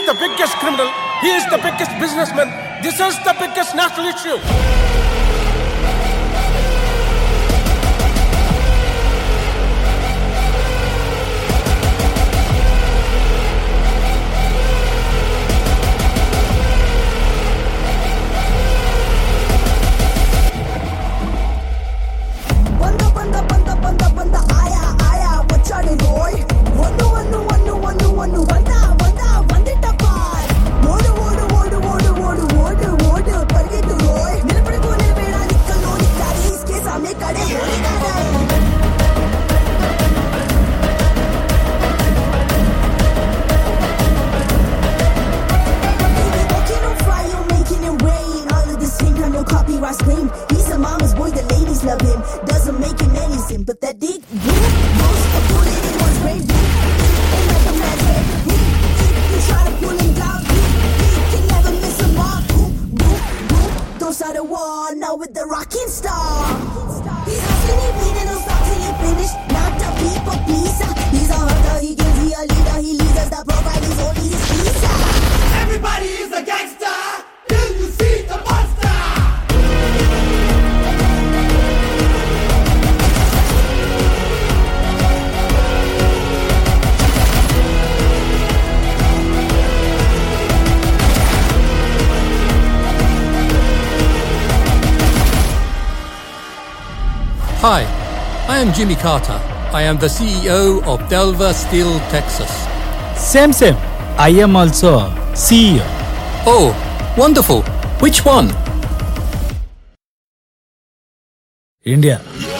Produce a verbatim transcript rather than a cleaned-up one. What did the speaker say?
the biggest criminal. He is the biggest businessman. This is the biggest national issue. Claim. He's a mama's boy, the ladies love him. Doesn't make him anything, but that dick, boom, goes a bullet in one's brain, boom. Ain't like a man's head, boom. You try to pull him down, boom. He can never miss a mark, boom, boom, boom. Those are the war, now with the rocking star. He's hustling, he bleeding, he'll stop till he finish. Not the people, pizza. He's a hunter, he gives, he a leader. He leads us, the profile is only his pizza. Everybody is a gangster till you see the monster. Hi, I am Jimmy Carter. I am the C E O of Delver Steel, Texas. Same, same. I am also C E O. Oh, wonderful. Which one? India.